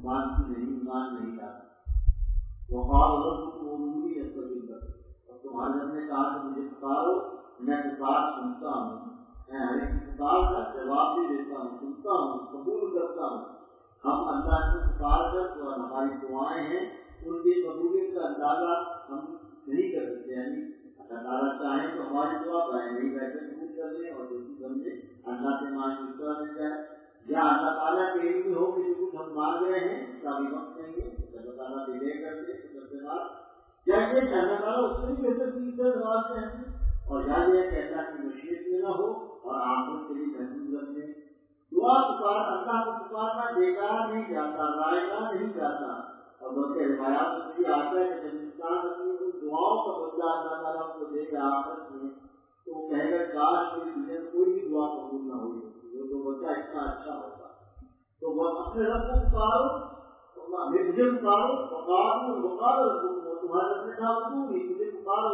Speaker 1: مانتی نہیں، ایمان نہیں لاتی. وقال ربكم ادعوني استجب لكم. اور تمہارے رب نے کہا کہ مجھے پکارو، میں پکار سنتا ہوں، میں ہر ایک پکار کا جواب بھی دیتا ہوں، سنتا ہوں، قبول کرتا ہوں. ہم اللہ سے پکار کر جو ہماری دعائیں ہیں ان کی قبولیت کا اندازہ ہم نہیں کر سکتے. یعنی اللہ تعالیٰ چاہیں تو ہماری دعا پائے نہیں بیٹھے قبول کر لیں اور جو چیز ہم نے اللہ سے مانگ دوسرا مل جائے، یا اللہ تعالیٰ کے علم ہو کہ جو کچھ ہم مانگ رہے ہیں اس کا بھی وقت نہیں ہے، اللہ تعالیٰ ڈیلے کر دے سب سے بعد جیسے کہ اللہ تعالیٰ اس سے بھی کیسے تیسرے نواز سے ہیں. اور یاد یہ کہ اللہ کی مشیت میں نہ ہو اور آخرت کے لیے محفوظ رکھنے. دعا پکار اللہ کو پکارنا بیکار نہیں جاتا، رائگاں نہیں جاتا. اور بلکہ روایات میں یہ آتا ہے کہ جب انسان اپنی ان دعاؤں کا بدلہ اللہ تعالیٰ کو دے گا آخرت میں تو وہ کہے گا کاش میری دنیا میں کوئی بھی دعا قبول نہ ہوئی ہوتی، وہ تو بچہ اتنا اچھا ہوتا. تو وہ اپنے رب کو پکارو، مجھے پکارو، پکارو تمہارے رب نے کہا مجھے پکارو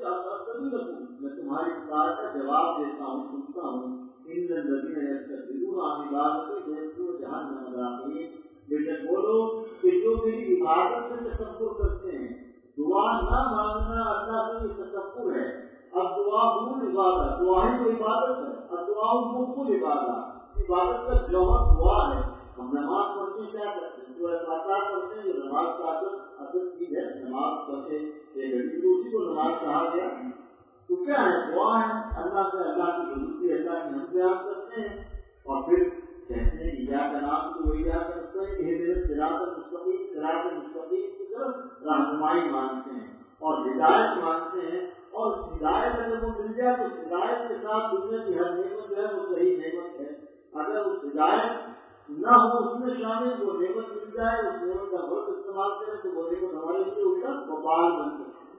Speaker 1: میں تمہاری پکار کا جواب دیتا ہوں، سنتا ہوں. ان الذین یستکبرون عن عبادتی یدخلون جہنم داخلین. بے شک وہ لوگ کہ جو میری عبادت سے تکبر کرتے ہیں. دعا نہ مانگنا اللہ سے یہ تکبر ہے. اب دعا بھول عبادت، دعا ہی تو عبادت ہے. اب دعا بھول عبادت، عبادت کا جوہر دعا ہے. ہم نماز پڑھتے ہیں کیا کرتے ہیں؟ سورہ فاتحہ پڑھتے ہیں، جو نماز کا اصل چیز ہے. نماز پڑھتے اسی کو نماز کہا گیا. تو کیا ہے؟ دعا ہے. اللہ سے اللہ کی ضرورت، اللہ کی ہم بیان کرتے ہیں اور پھر کہتے ہیں یا کا نام کو وہی یاد کرتے ہیں کہ میرے صراط المستقیم کی طرف رہنمائی مانگتے ہیں اور ہدایت مانگتے ہیں. اور ہدایت اگر وہ مل جائے تو ہدایت کے ساتھ دنیا کی ہر نعمت جو ہے وہ صحیح نعمت ہے. اگر اس ہدایت نہ ہو اس میں شامل، وہ نعمت مل جائے اس نعمت کا غلط استعمال کرے تو وہ نعمت ہمارے لیے الٹا وبال بن سکتی ہے.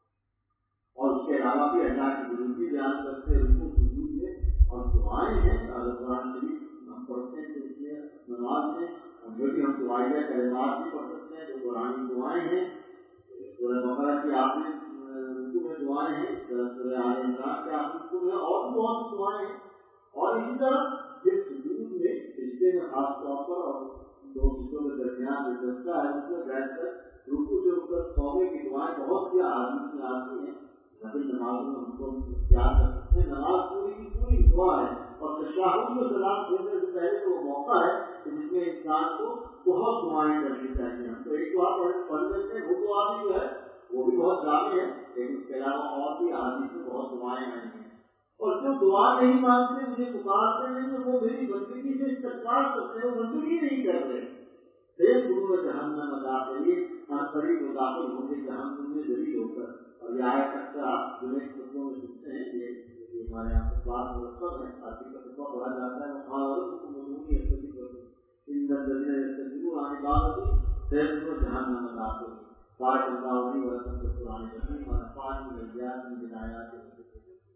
Speaker 1: اور اس کے علاوہ بھی اللہ کی ضرورت بیان کرتے ہیں، رکوع سجود میں اور دعائیں ہیں. قرآن شریف ہم پڑھتے ہیں تو اس میں نماز میں جو بھی ہم دعائیں کلمات بھی پڑھ سکتے ہیں جو قرآن دعائیں ہیں. سورہ بقرہ کی آخری رکوع میں دعائیں ہیں، سورہ آل عمران کے آخری رکوع میں اور بھی بہت سی دعائیں ہیں. اور اسی طرح پھر سجود میں رشتے میں خاص طور پر اور دو رشتوں کے درمیان جو رستہ ہے اس میں بیٹھ کر رکوع سے اٹھ کر توبے کی دعائیں بہت سی احادیث میں آتی ہیں. نبی نماز میں ہم کو یاد کر سکتے ہیں. نماز پوری کی پوری دعا ہے. اور تشہد میں سلام دینے سے پہلے تو وہ موقع ہے کہ جس میں انسان کو بہت دعائیں کرنی چاہیے. ہم تو ایک دعا پڑھ لیتے ہیں، وہ دعا بھی جو ہے وہ بھی بہت جامع ہے، لیکن اس کے علاوہ اور بھی احادیث میں بہت دعائیں آئی ہیں. اور جو دعا نہیں مانگتے، مجھے پکارتے نہیں، وہ میری بندگی سے استقبال کرتے ہیں، وہ بندگی نہیں کر رہے. دیکھ گرو جہنم داخلین، ہر قریب وہ داخل ہوں گے جہنم میں ذلیل ہو کر. اور یہ آیت اکثر آپ جنہیں خطبوں میں سنتے ہیں، یہ ہمارے یہاں پر بات مرتب ہے، آتی کا خطبہ پڑھا جاتا ہے. جہنم داخلین. بارک اللہ علیہ وسلم قرآن کریم اور افعال میں ہدایات